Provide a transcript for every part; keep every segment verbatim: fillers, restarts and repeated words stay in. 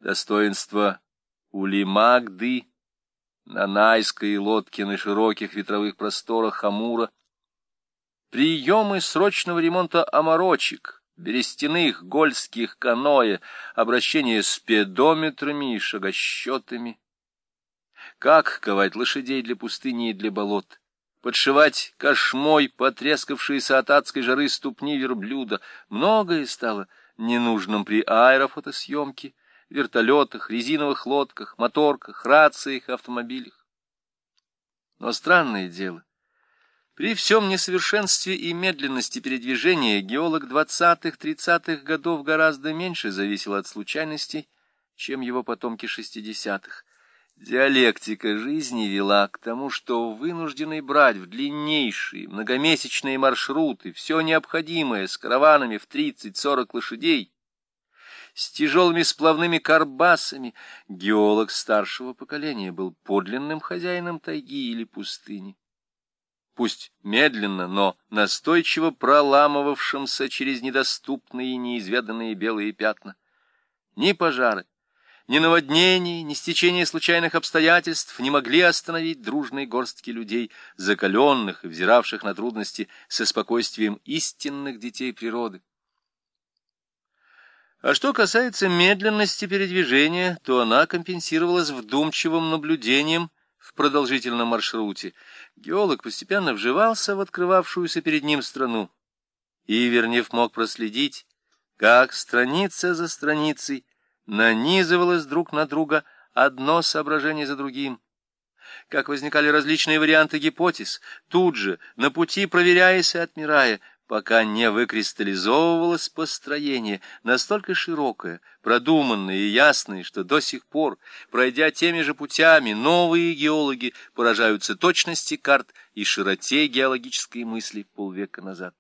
достоинство Улимагды, нанайской лодки на широких ветровых просторах Амура, приемы срочного ремонта оморочек, берестяных гольских каноэ, обращение с педометрами и шагосчетами, как ковать лошадей для пустыни и для болот, подшивать кошмой потрескавшиеся от адской жары ступни верблюда. Многое стало ненужным при аэрофотосъемке, вертолетах, резиновых лодках, моторках, рациях, автомобилях. Но странное дело, при всем несовершенстве и медленности передвижения геолог двадцатых-тридцатых годов гораздо меньше зависел от случайностей, чем его потомки шестидесятых. Диалектика жизни вела к тому, что вынужденный брать в длиннейшие многомесячные маршруты все необходимое с караванами в тридцать-сорок лошадей, с тяжелыми сплавными карбасами, геолог старшего поколения был подлинным хозяином тайги или пустыни. Пусть медленно, но настойчиво проламывавшимся через недоступные и неизведанные белые пятна. Ни пожары, ни наводнения, ни стечение случайных обстоятельств не могли остановить дружные горстки людей, закаленных и взиравших на трудности со спокойствием истинных детей природы. А что касается медленности передвижения, то она компенсировалась вдумчивым наблюдением в продолжительном маршруте. Геолог постепенно вживался в открывавшуюся перед ним страну. Ивернев мог проследить, как страница за страницей нанизывалось друг на друга одно соображение за другим, как возникали различные варианты гипотез, тут же, на пути проверяясь и отмирая, пока не выкристаллизовывалось построение, настолько широкое, продуманное и ясное, что до сих пор, пройдя теми же путями, новые геологи поражаются точности карт и широте геологической мысли полвека назад.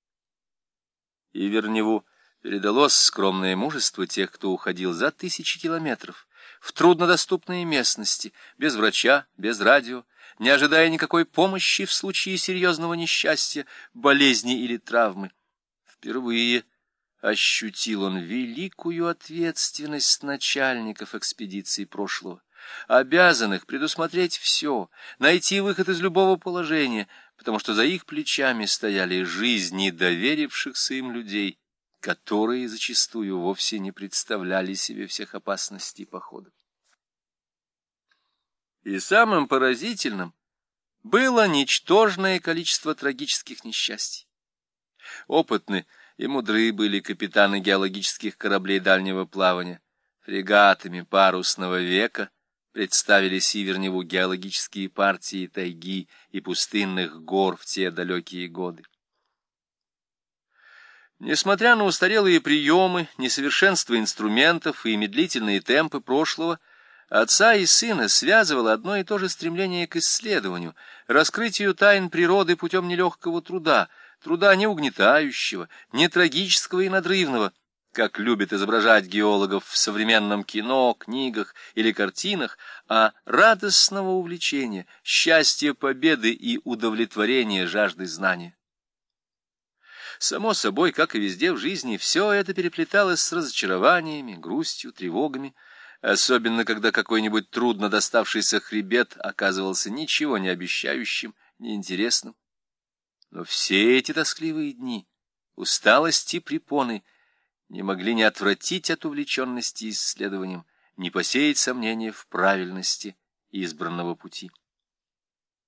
Иверневу передалось скромное мужество тех, кто уходил за тысячи километров, в труднодоступные местности, без врача, без радио, не ожидая никакой помощи в случае серьезного несчастья, болезни или травмы. Впервые ощутил он великую ответственность начальников экспедиции прошлого, обязанных предусмотреть все, найти выход из любого положения, потому что за их плечами стояли жизни доверившихся им людей, которые зачастую вовсе не представляли себе всех опасностей похода. И самым поразительным было ничтожное количество трагических несчастий. Опытны и мудры были капитаны геологических кораблей дальнего плавания. Фрегатами парусного века представили Иверневу геологические партии тайги и пустынных гор в те далекие годы. Несмотря на устарелые приемы, несовершенство инструментов и медлительные темпы прошлого, отца и сына связывало одно и то же стремление к исследованию, раскрытию тайн природы путем нелегкого труда, труда не угнетающего, не трагического и надрывного, как любят изображать геологов в современном кино, книгах или картинах, а радостного увлечения, счастья победы и удовлетворения жажды знания. Само собой, как и везде в жизни, все это переплеталось с разочарованиями, грустью, тревогами, особенно когда какой-нибудь трудно доставшийся хребет оказывался ничего не обещающим, неинтересным. Но все эти тоскливые дни, усталости и препоны не могли не отвратить от увлеченности исследованием, не посеять сомнения в правильности избранного пути.